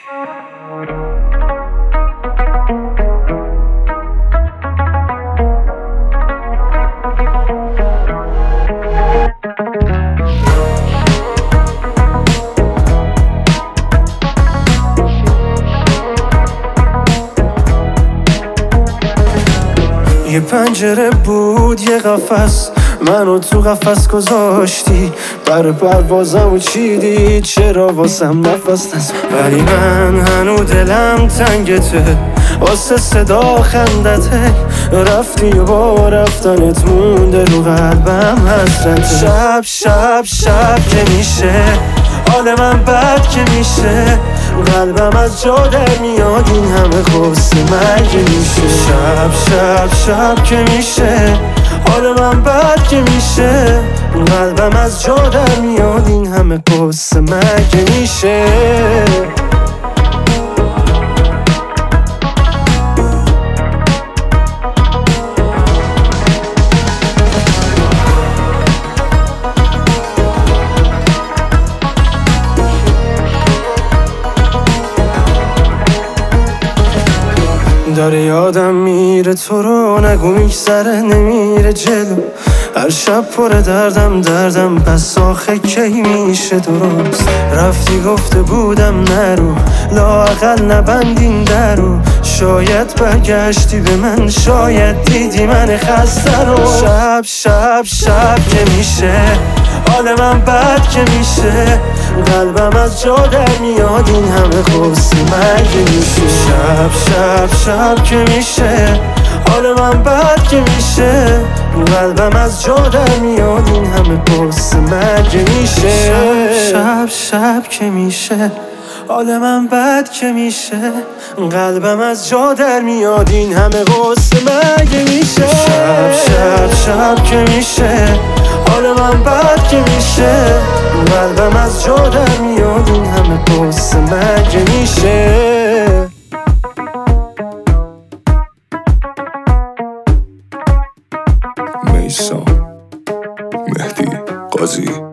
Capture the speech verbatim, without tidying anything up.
یه پنجره بود یه قفس، منو تو قفس گذاشتی، بر پروازمو چیدی، چرا واسم نفس نزد؟ ولی من هنو دلم تنگته واسه صدا خندته، رفتی و با رفتنت مونده رو قلبم حسرته. شب شب شب که میشه حال من بد که میشه، قلبم از جا در میاد، این همه قصه مرگ میشه. شب شب شب که میشه حال من بد که میشه، قلبم از جا در میاد، این همه قصه مرگ میشه. داره یادم میره تو رو، نگو میگذره نمیره جلو، هر شب پر دردم دردم، پس آخه کی میشه درست؟ رفتی گفته بودم نرو، لااقل نبندین درو، شاید برگشتی به من، شاید دیدی من خسته رو. شب شب شب که میشه حال من بد که میشه، قلبم از جا در میاد، این همه قصه مرگ میشه. شب شب شب که میشه حال من بد که میشه، قلبم از جا در میاد، این همه قصه مرگ میشه. شب شب شب که میشه حال من بد که میشه، قلبم از جا در میاد، این همه قصه مرگ میشه. شب شب شب که میشه حال من بد که میشه، قلبم از جا در میاد، این همه قصه مرگ میشه. میثم مهدی قاضی